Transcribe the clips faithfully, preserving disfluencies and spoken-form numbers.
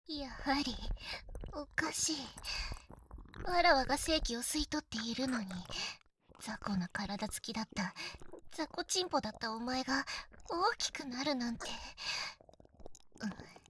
やはりおかしい。わらわが正気を吸い取っているのに、雑魚な体つきだった雑魚チンポだったお前が大きくなるなんて、うん、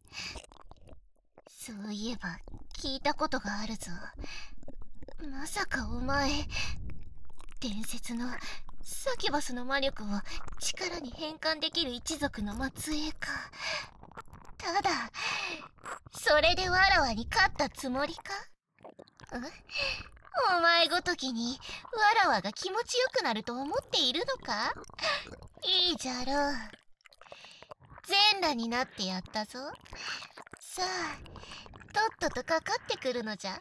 そういえば聞いたことがあるぞ。まさかお前、伝説のサキュバスの魔力を力に変換できる一族の末裔か。ただそれでわらわに勝ったつもりか？ん？お前ごときにわらわが気持ちよくなると思っているのか？いいじゃろう。全裸になってやったぞ。さあ、とっととかかってくるのじゃ。う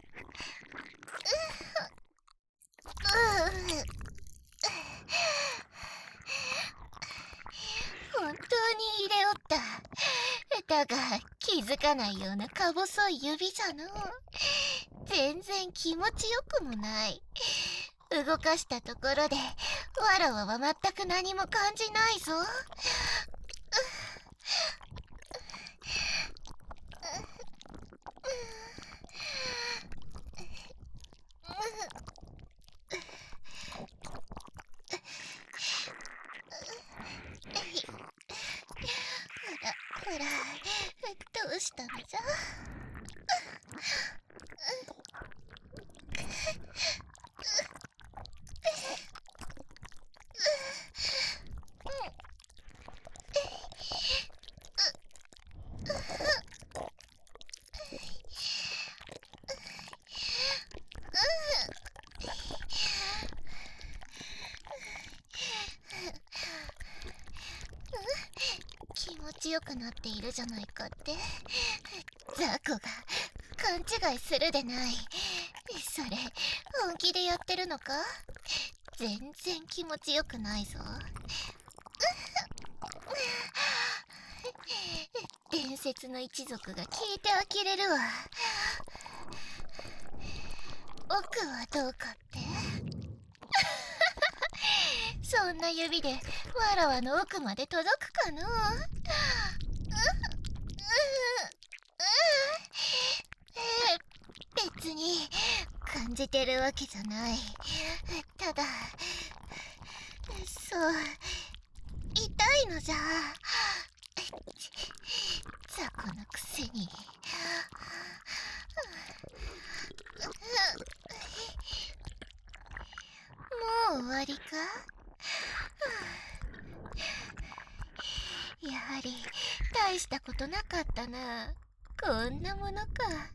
うう本当に入れおった。だが気づかないようなか細い指じゃのう。全然気持ちよくもない。動かしたところでわらわは全く何も感じないぞ。ほらほら、どうしたのじゃ？気持ちよくなっているじゃないかって。雑魚が勘違いするでない。それ本気でやってるのか？全然気持ちよくないぞ。伝説の一族が聞いて呆れるわ。奥はどうかって？そんな指でわらわの奥まで届くかのう？別に感じてるわけじゃない。ただそう痛いのじゃ。雑魚のくせに。もう終わりか？やはり大したことなかったな。こんなものか。ん？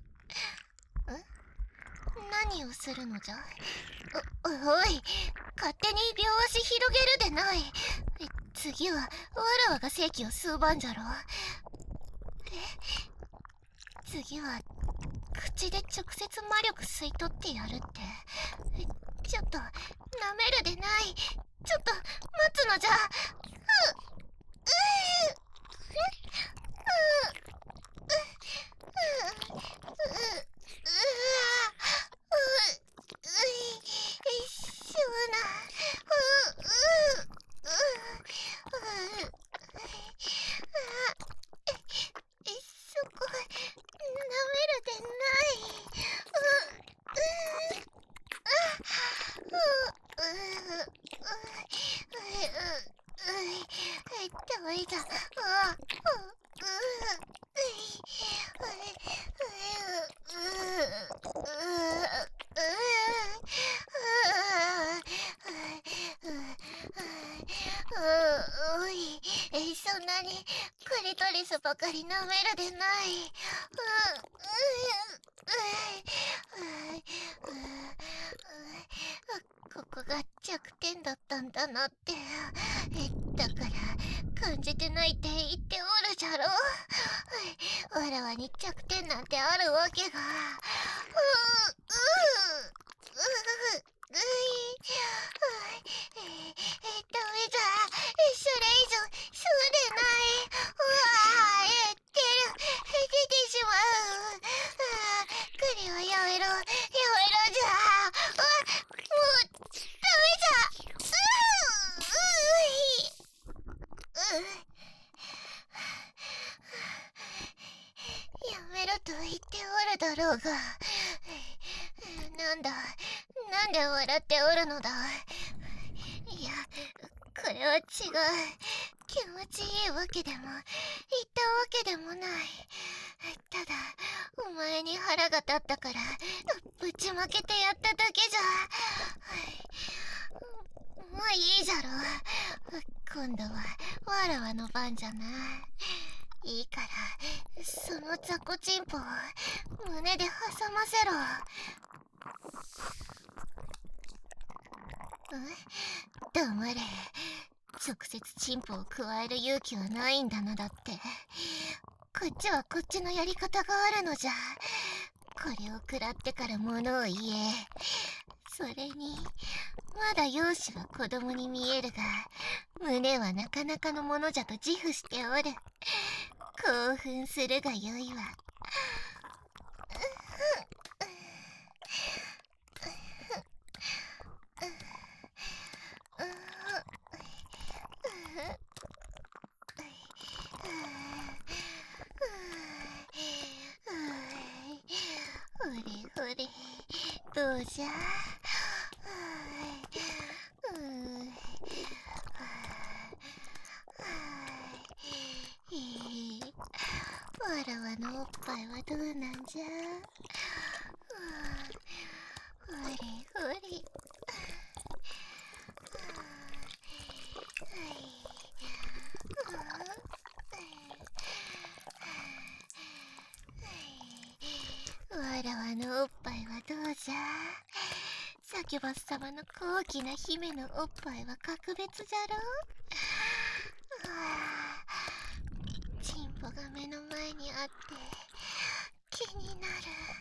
何をするのじゃ？お、おい、勝手に両足広げるでない。次はわらわが正気を吸う番じゃろ。え？次は口で直接魔力吸い取ってやるって。ちょっと舐めるでない。ちょっと待つのじゃ。ううダメだ。あおい、そんなにクリトリスばかり舐めるでない。ここが弱点だったんだなって。だから感じてないって言っておるじゃろ。わらわに弱点なんてあるわけが。うううういダメだ。それ以上そうでない。うわー、出る出てしまう。あこれはやめろやめろじゃ。あもうダメじゃ。うううやめめると言っておるだろうが、なんだ、なんで笑っておるのだ。いや、これは違う。気持ちいいわけでも、言ったわけでもない。ただ、お前に腹が立ったから、ぶちまけてやっただけじゃ。もういいじゃろ。今度は、わらわの番じゃな。いいから、その雑魚チンポを胸で挟ませろ。ん？黙れ。直接チンポを加える勇気はないんだな。だってこっちはこっちのやり方があるのじゃ。これを食らってから物を言え。それにまだ容姿は子供に見えるが、胸はなかなかのものじゃと自負しておる。興奮するがよいわ。ほれほれ、どうじゃ。わらわのおっぱいはどうなんじゃ。ほれほれ。わらわのおっぱいはどうじゃ。サキュバス様の高貴な姫のおっぱいは格別じゃろ。チンポが目の前にあって気になる。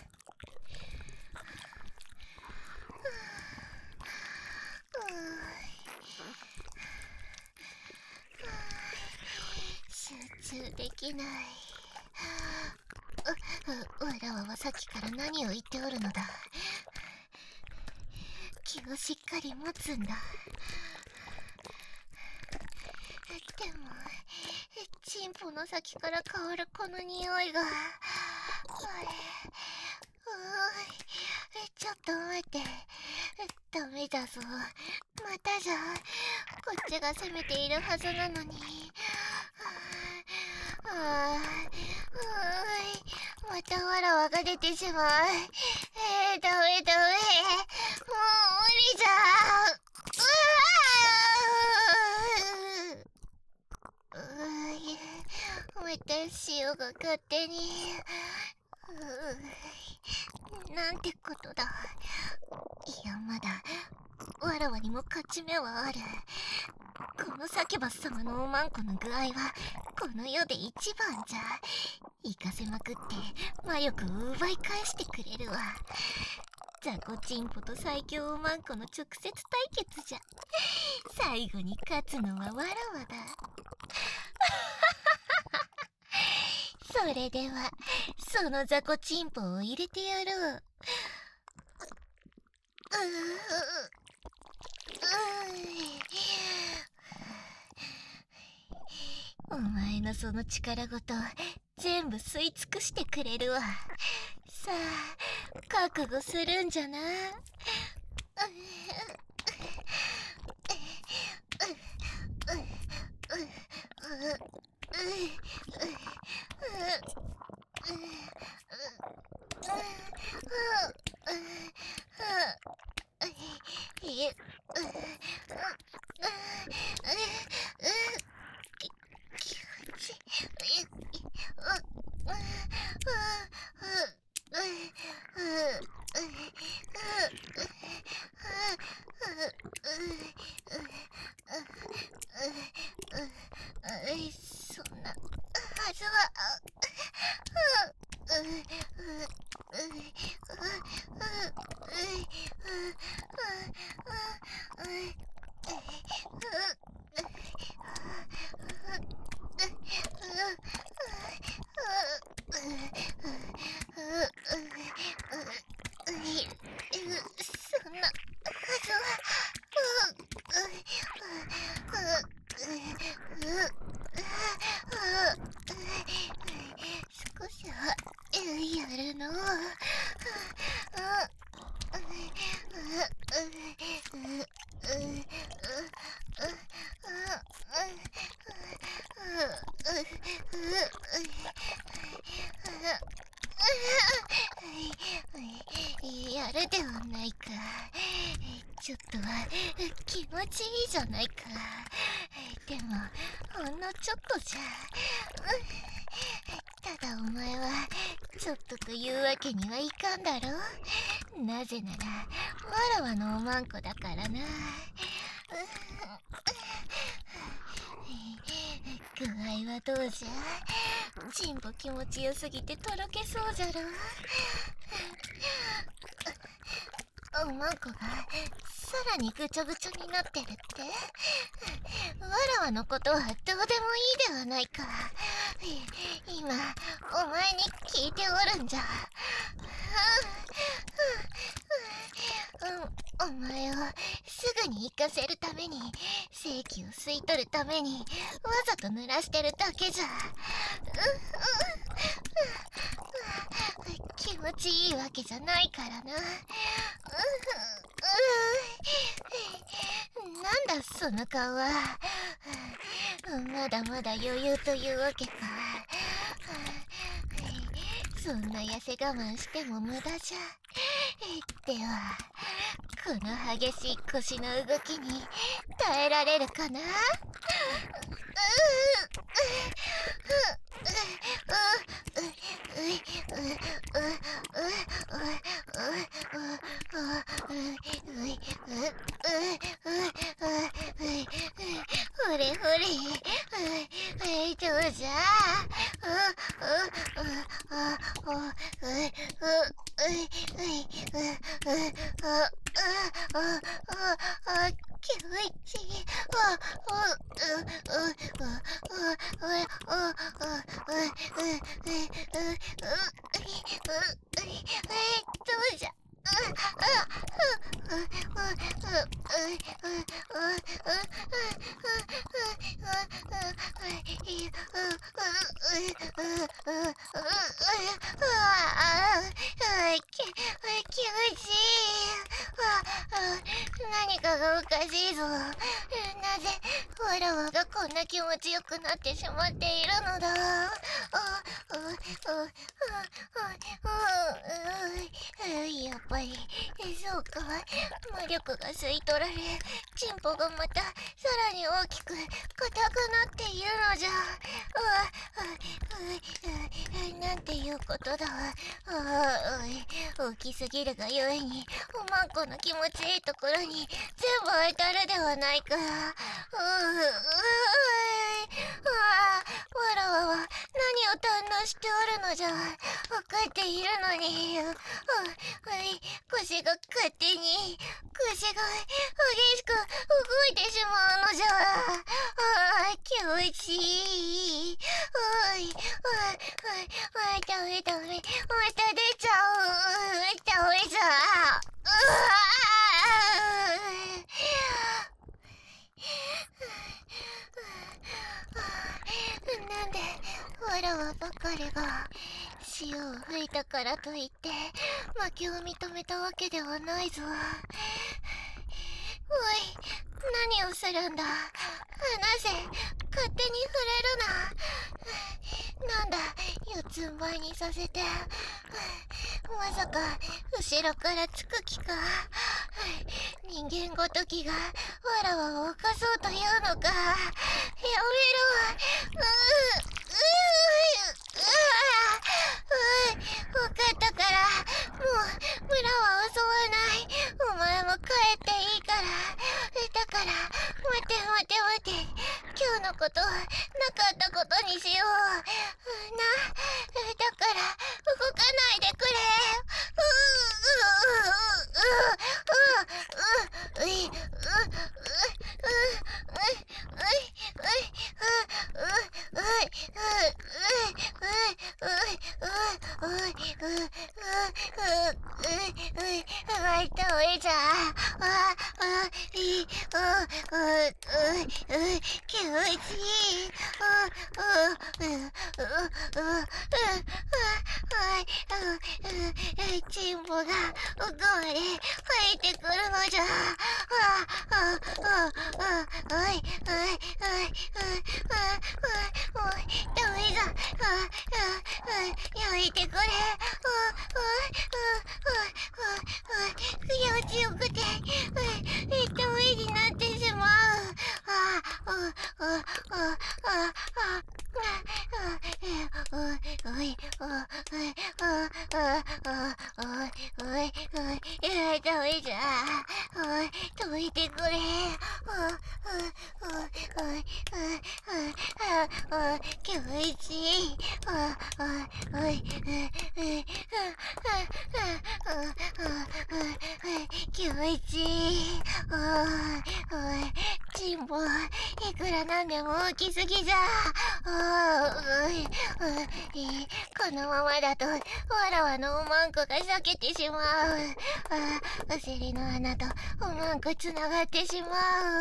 集中できない。わらわはさっきから何を言っておるのだ。気をしっかり持つんだ。でもチンポの先から香るこの匂いが、おいおい、ちょっと待って、ダメだぞ。またじゃ。こっちが攻めているはずなのに。ああ、おい、またわらわが出てしまう。えー、ダメダメ、もう無理じゃ。うわー、うい、また塩が勝手に。うなんてことだ。いや、まだわらわにも勝ち目はある。このサキュバス様のおまんこの具合はこの世で一番じゃ。行かせまくって魔力を奪い返してくれるわ。雑魚チンポと最強おまんこの直接対決じゃ。最後に勝つのはわらわだ。それではその雑魚チンポを入れてやろう。ううお前のその力ごと全部吸い尽くしてくれるわ。さあ覚悟するんじゃな。そんなはずは。そんなはずは。少しはやるの。やるではないか。ちょっとは気持ちいいじゃないか。でもほんのちょっとじゃ。ただお前はちょっとというわけにはいかんだろ。なぜならわらわのおまんこだからな。具合はどうじゃ。チンポ気持ちよすぎてとろけそうじゃろ。おまんこがさらにぐちょぐちょになってるって。わらわのことはどうでもいいではないか。今お前に聞いておるんじゃ。お, お前をすぐに行かせるために、正気を吸い取るためにわざと濡らしてるだけじゃ。気持ちいいわけじゃないからな。なんだその顔は。まだまだ余裕というわけか。そんな痩せ我慢しても無駄じゃ。ではこの激しい腰の動きに耐えられるかな。ほれほれ、どうじゃ。気持ちいい。どうじゃ。気持ちいい。何かがおかしいぞ。なぜわらわがこんな気持ちよくなってしまっているのだ。やっぱりそうか。魔力が吸い取られ、チンポがまたさらに大きく硬くなっているのじゃ。なんていうことだ。大きすぎるがゆえにおまんこの気持ちいいところに全部当たるではないか。わらわは何を堪能しておるのじゃ。分かっているのに。腰が勝手に腰が激しく動いてしまうのじゃ。気持ちいい。おいおい、ダメダメ、また出ちゃう。ダメじゃ。なんでわらわばかりが潮を吹いたからといって負けを認めたわけではないぞ。おい、何をするんだ。離せ、勝手に触れるな。なんだ、四つん這いにさせて。まさか後ろからつく気か。人間ごときがわらわを犯そうというのか。やめろ。うう分かったから、もう村は襲わない。お前も帰っていいから。だから待て待て待て、今日のことはなかったことにしような。だから動かないでくれ。ううううううういううううダメじゃ。ああいああう気持ちいい。ああううううチンポがおかわり入ってくるのじゃ。あああああおいおいおいおいおいおいダメだ。ああやめてくれ。ああ気持ちよくてダメになってしまう。あああああああおいおいおいおいおいおいダメじゃ。おい止めてくれ。おいおい気持ちいい。おい気持ちいい。おいチンポいくらなんでも大きすぎじゃ。おいこのままだとわらわのおまんこが裂けてしまう。あお尻の穴とおまんこつながってしまう。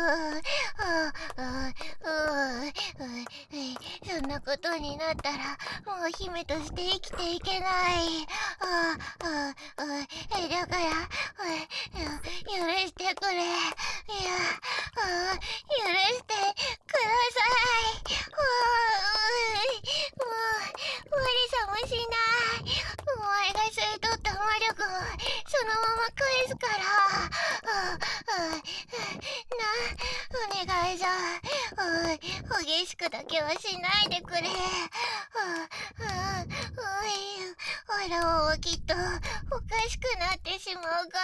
そんなことになったらもう姫として生きていけない。だから許してくれ。いや許してください。もう無理さもしない。お前が吸い取った魔力をそのまま返すから。な、お願いじゃ。激しくだけはしないでくれ。わらわはきっとおかしくなってしまうから。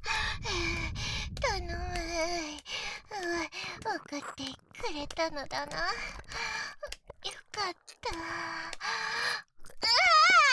頼む。わかってくれたのだな。よかった。うわ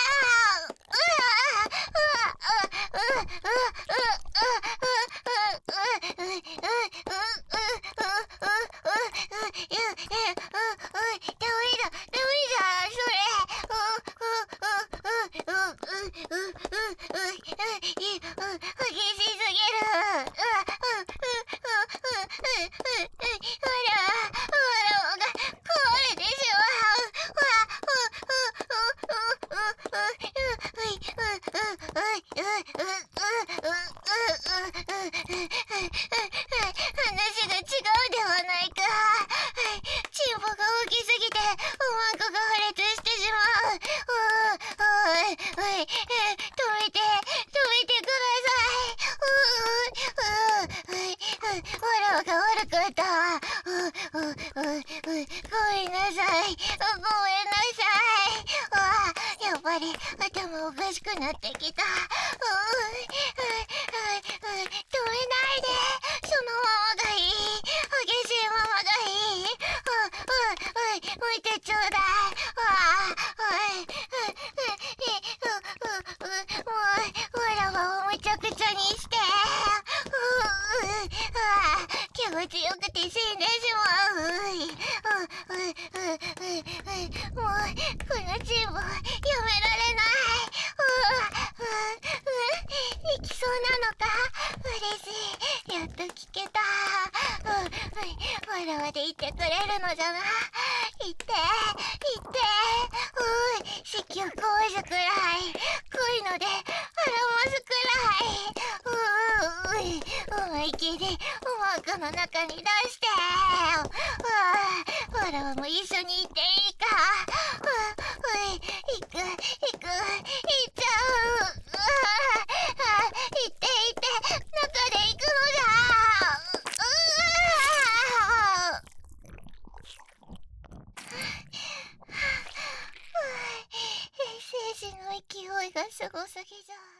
頭おかしくなってきた。止めないで。そのままがいい。激しいままがいい。向いてちょうだい。もうわらわをむちゃくちゃにして。気持ちよくて死んでしまう。もうこのチームやめられない。行きそうなのか。嬉しい。やっと聞けた。わらわで言ってくれるのじゃな。言って言って。子宮工事くらい恋ので表すくらい。思い切りおまんこの中に出して。わらわも一緒に行っていいか。行く行く行っちゃう。行って行って中で行くのじゃ。精子の勢いがすごすぎじゃ。